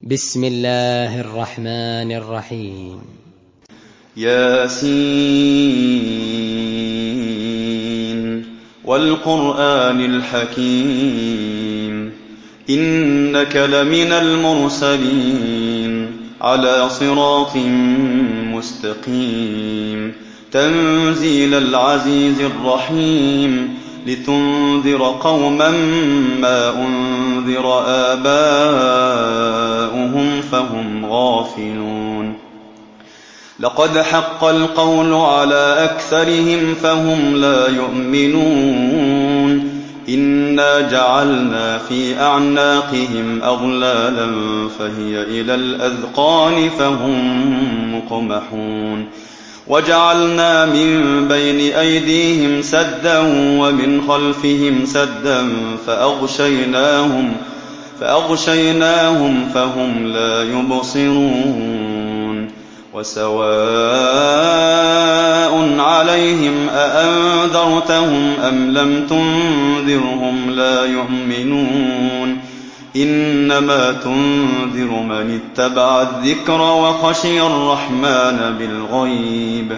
بسم الله الرحمن الرحيم. ياسين والقرآن الحكيم إنك لمن المرسلين على صراط مستقيم تنزيل العزيز الرحيم لتنذر قوما ما أنذر آباؤهم فهم غافلون لقد حق القول على أكثرهم فهم لا يؤمنون إنا جعلنا في أعناقهم أغلالا فهي إلى الأذقان فهم مقمحون وجعلنا من بين أيديهم سدا ومن خلفهم سدا فأغشيناهم فهم لا يبصرون وسواء عليهم أأنذرتهم أم لم تنذرهم لا يؤمنون إنما تنذر من اتبع الذكر وخشي الرحمن بالغيب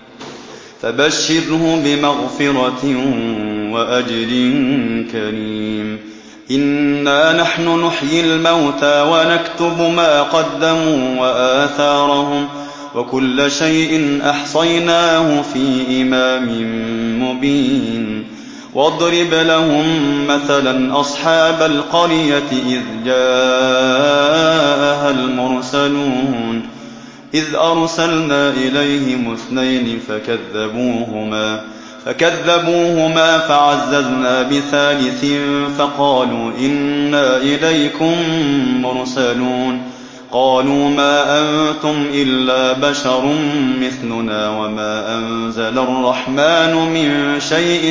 فبشره بمغفرة وأجر كريم إنا نحن نحيي الموتى ونكتب ما قدموا وآثارهم وكل شيء أحصيناه في إمام مبين واضرب لهم مثلا أصحاب القرية إذ جاءها المرسلون إذ أرسلنا إليهم 2 فكذبوهما فعززنا بثالث فقالوا إنا إليكم مرسلون قالوا ما أنتم إلا بشر مثلنا وما أنزل الرحمن من شيء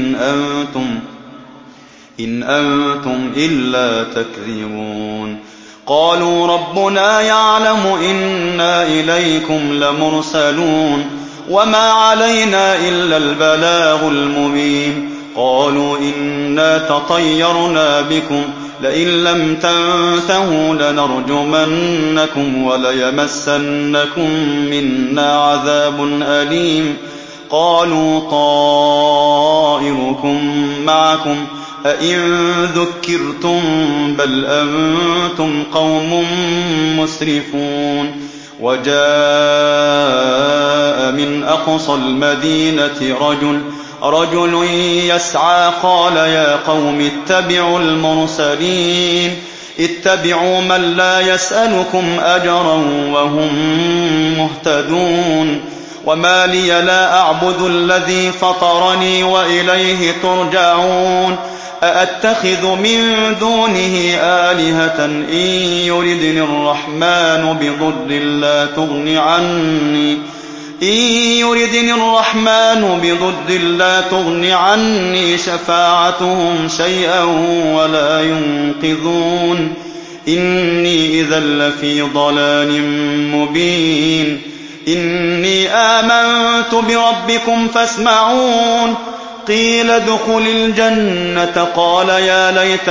إن أنتم إلا تكذبون قالوا ربنا يعلم إنا إليكم لمرسلون وما علينا إلا البلاغ المبين قالوا إنا تطيرنا بكم لئن لم تنتهوا لنرجمنكم وليمسنكم منا عذاب أليم قالوا طائركم معكم أئن ذكرتم بل أنتم قوم مسرفون وجاء من أقصى المدينة رجل يسعى قال يا قوم اتبعوا المرسلين اتبعوا من لا يسألكم أجرا وهم مهتدون وما لي لا أعبد الذي فطرني وإليه ترجعون أأتخذ من دونه آلهة إن يردني الرحمن بضر لا تغن عني شفاعتهم شيئا ولا ينقذون إني إذا لفي ضلال مبين إني آمنت بربكم فاسمعون قيل ادخل الجنة قال يا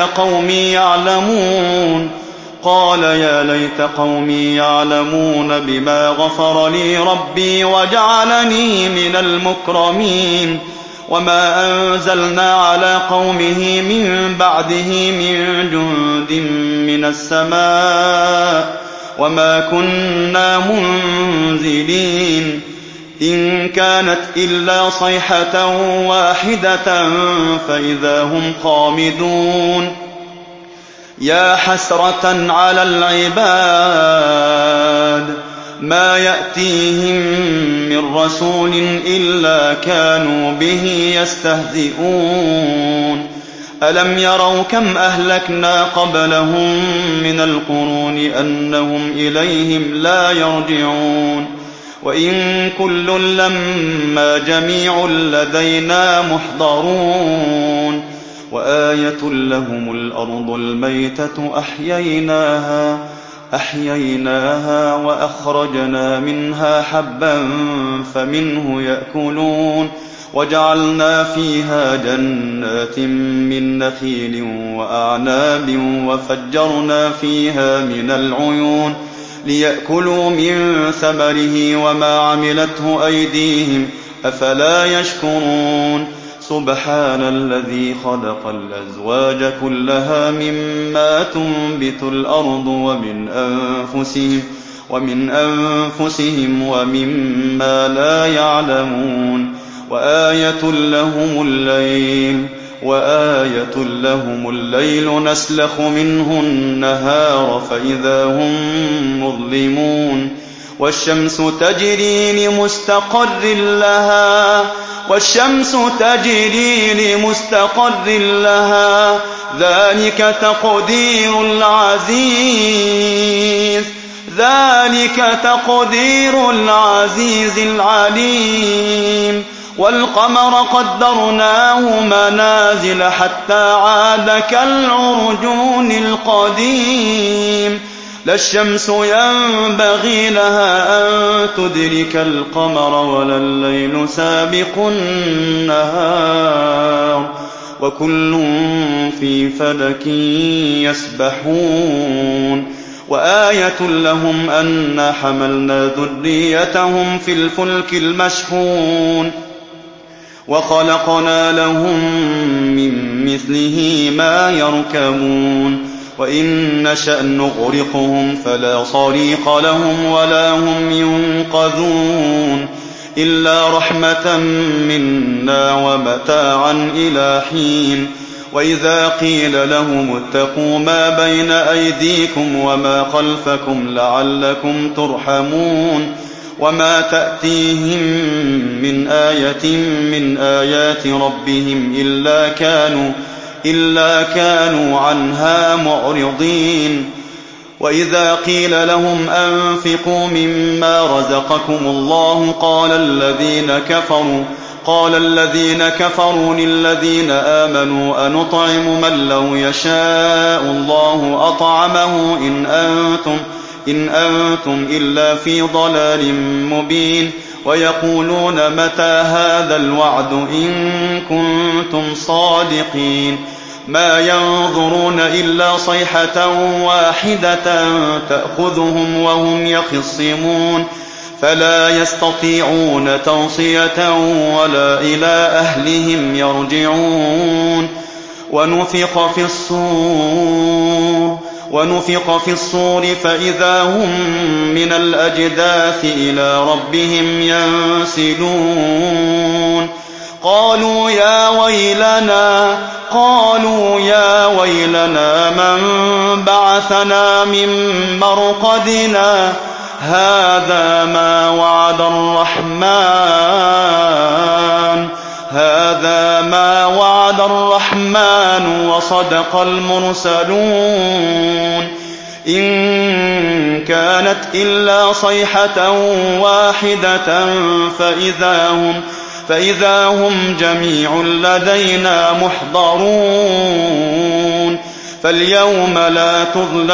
ليت قومي يعلمون بما غفر لي ربي وجعلني من المكرمين وما أنزلنا على قومه من بعده من جند من السماء وما كنا منزلين إن كانت إلا صيحة واحدة فإذا هم خامدون يا حسرة على العباد ما يأتيهم من رسول إلا كانوا به يستهزئون ألم يروا كم أهلكنا قبلهم من القرون أنهم إليهم لا يرجعون وإن كل لما جميع لدينا محضرون وآية لهم الأرض الميتة أحييناها وأخرجنا منها حبا فمنه يأكلون وجعلنا فيها جنات من نخيل وأعناب وفجرنا فيها من العيون ليأكلوا من ثمره وما عملته أيديهم أفلا يشكرون سبحان الذي خلق الأزواج كلها مما تنبت الأرض ومن أنفسهم ومما لا يعلمون وآية لهم الليل نسلخ منه النهار فإذا هم مظلمون والشمس تجري لمستقر لها ذلك تقدير العزيز العليم والقمر قدرناه منازل حتى عاد كالعرجون القديم لا الشمس ينبغي لها أن تدرك القمر ولا الليل سابق النهار وكل في فلك يسبحون وآية لهم أنا حملنا ذريتهم في الفلك المشحون وخلقنا لهم من مثله ما يركبون وإن نشأ نغرقهم فلا صريخ لهم ولا هم ينقذون إلا رحمة منا ومتاعا إلى حين وإذا قيل لهم اتقوا ما بين أيديكم وما خلفكم لعلكم ترحمون وما تأتيهم من آية من آيات ربهم إلا كانوا عنها معرضين وإذا قيل لهم أنفقوا مما رزقكم الله قال الذين كفروا للذين آمنوا أنطعم من لو يشاء الله أطعمه إن أنتم إلا في ضلال مبين ويقولون متى هذا الوعد إن كنتم صادقين ما ينظرون إلا صيحة واحدة تأخذهم وهم يخصمون فلا يستطيعون توصية ولا إلى أهلهم يرجعون ونفخ في الصور فإذا هم من الأجداث إلى ربهم ينسلون قالوا يا ويلنا من بعثنا من مرقدنا هذا ما وعد الرحمن وصدق المرسلون إن كانت إلا صيحة واحدة فإذا هم جميع لدينا محضرون فاليوم لا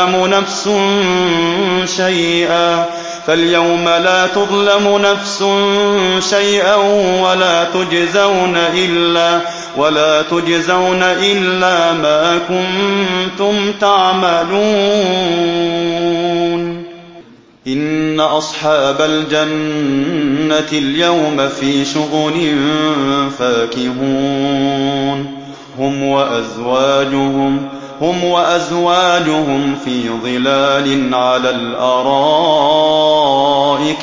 تظلم نفس شيئا ولا تجزون إلا ما كنتم تعملون إن أصحاب الجنة اليوم في شغل فاكهون هم وأزواجهم في ظلال على الأرائك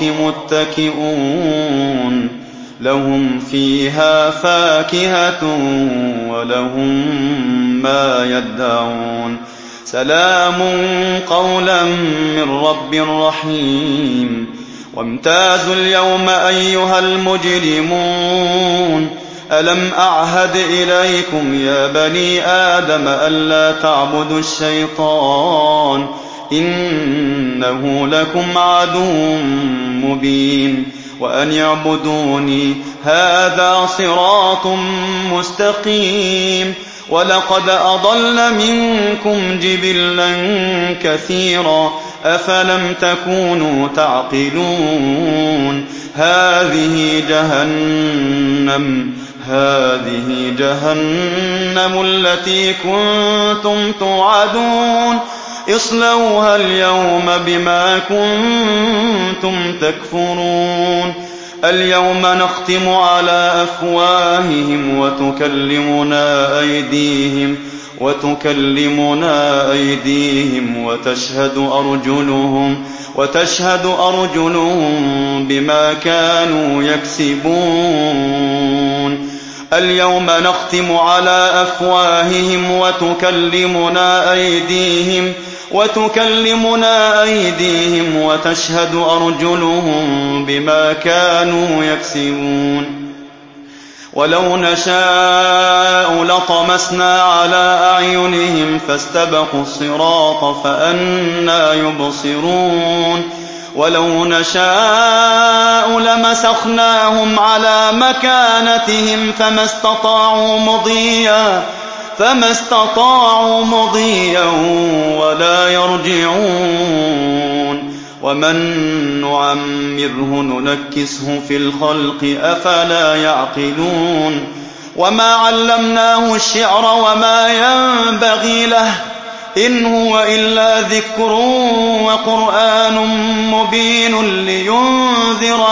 متكئون لهم فيها فاكهة ولهم ما يدعون سلام قولا من رب رحيم وامتازوا اليوم أيها المجرمون ألم أعهد إليكم يا بني آدم ألا تعبدوا الشيطان إنه لكم عدو مبين وأن يعبدوني هذا صراط مستقيم ولقد أضل منكم جبلا كثيرا أفلم تكونوا تعقلون هذه هَٰذِهِ جَهَنَّمُ الَّتِي كُنتُمْ تُوعَدُونَ اصْلَوْهَا الْيَوْمَ بِمَا كُنتُمْ تَكْفُرُونَ الْيَوْمَ نَخْتِمُ عَلَىٰ أَفْوَاهِهِمْ وَتُكَلِّمُنَا أَيْدِيهِمْ وَتَشْهَدُ أَرْجُلُهُم بِمَا كَانُوا يَكْسِبُونَ الْيَوْمَ نَخْتِمُ عَلَىٰ أَفْوَاهِهِمْ وَتُكَلِّمُنَا أَيْدِيهِمْ وَتَشْهَدُ أَرْجُلُهُم بِمَا كَانُوا يَكْسِبُونَ وَلَوْ نَشَاءُ لَطَمَسْنَا عَلَىٰ أَعْيُنِهِمْ فَاسْتَبَقُوا الصِّرَاطَ فَأَنَّىٰ يُبْصِرُونَ وَلَوْ نَشَاءُ لَمَسَخْنَاهُمْ عَلَىٰ مَكَانَتِهِمْ فَمَا اسْتَطَاعُوا مُضِيًّا وَلَا يَرْجِعُونَ وَمَن نُّعَمِّرْهُ نُنَكِّسْهُ فِي الْخَلْقِ ۖ أَفَلَا يَعْقِلُونَ وَمَا عَلَّمْنَاهُ الشِّعْرَ وَمَا يَنبَغِي لَهُ ۚ إِنْ هُوَ إِلَّا ذِكْرٌ وَقُرْآنٌ مُّبِينٌ لِّيُنذِرَ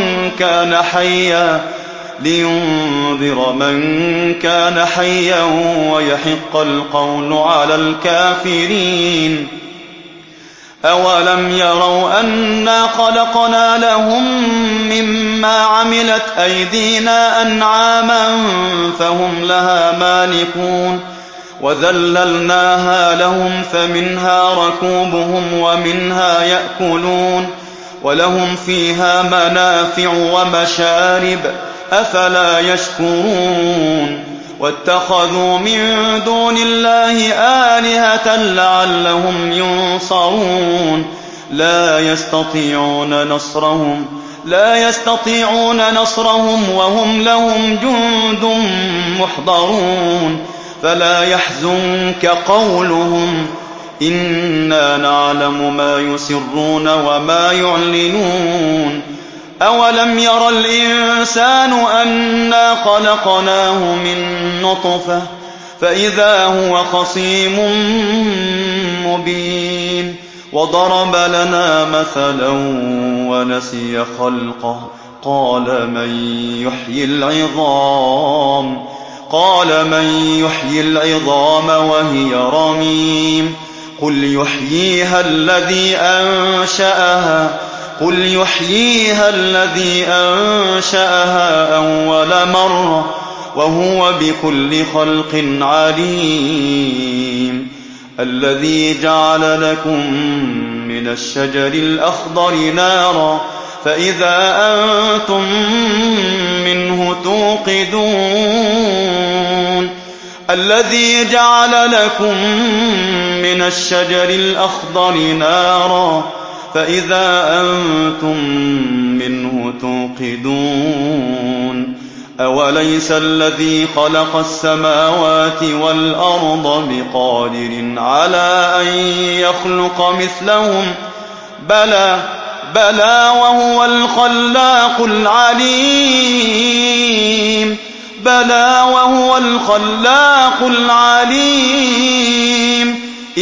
مَن كَانَ حَيًّا وَيَحِقَّ الْقَوْلُ عَلَى الْكَافِرِينَ أَوَلَمْ يَرَوْا أَنَّا خَلَقْنَا لَهُم مِّمَّا عَمِلَتْ أَيْدِينَا أَنْعَامًا فَهُمْ لَهَا مَالِكُونَ وَذَلَّلْنَاهَا لَهُمْ فَمِنْهَا رَكُوبُهُمْ وَمِنْهَا يَأْكُلُونَ وَلَهُمْ فِيهَا مَنَافِعُ وَمَشَارِبُ ۖ أَفَلَا يَشْكُرُونَ وَاتَّخَذُوا مِن دُونِ اللَّهِ آلِهَةً لَّعَلَّهُمْ يُنصَرُونَ لَا يَسْتَطِيعُونَ نَصْرَهُمْ وَهُمْ لَهُمْ جُندٌ مُّحْضَرُونَ فَلَا يَحْزُنكَ قَوْلُهُمْ ۘ إِنَّا نَعْلَمُ مَا يُسِرُّونَ وَمَا يُعْلِنُونَ أَوَلَمْ يَرَ الْإِنسَانُ أَنَّا خَلَقْنَاهُ مِن نُّطْفَةٍ فَإِذَا هُوَ خَصِيمٌ مُّبِينٌ وَضَرَبَ لَنَا مَثَلًا وَنَسِيَ خَلْقَهُ قَالَ مَن يُحْيِي الْعِظَامَ وَهِيَ رَمِيمٌ قُلْ يُحْيِيهَا الَّذِي أَنشَأَهَا أَوَّلَ مَرَّةٍ وَهُوَ بِكُلِّ خَلْقٍ عَلِيمٌ الَّذِي جَعَلَ لَكُم مِّنَ الشَّجَرِ الْأَخْضَرِ نَارًا فَإِذَا أَنتُم مِّنْهُ تُوقِدُونَ أَوَلَيْسَ الَّذِي خَلَقَ السَّمَاوَاتِ وَالْأَرْضَ بِقَادِرٍ عَلَىٰ أَن يَخْلُقَ مِثْلَهُم ۚ بَلَىٰ وَهُوَ الْخَلَّاقُ الْعَلِيمُ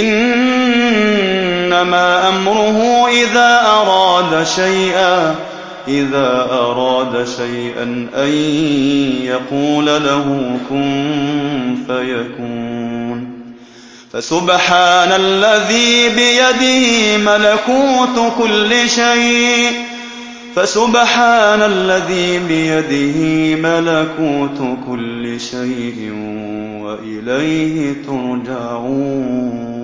إِنَّمَا أَمْرُهُ إِذَا أَرَادَ شَيْئًا أَن يَقُولَ لَهُ كُن فَيَكُونُ فَسُبْحَانَ الَّذِي بِيَدِهِ مَلَكُوتُ كُلِّ شَيْءٍ وَإِلَيْهِ تُرْجَعُونَ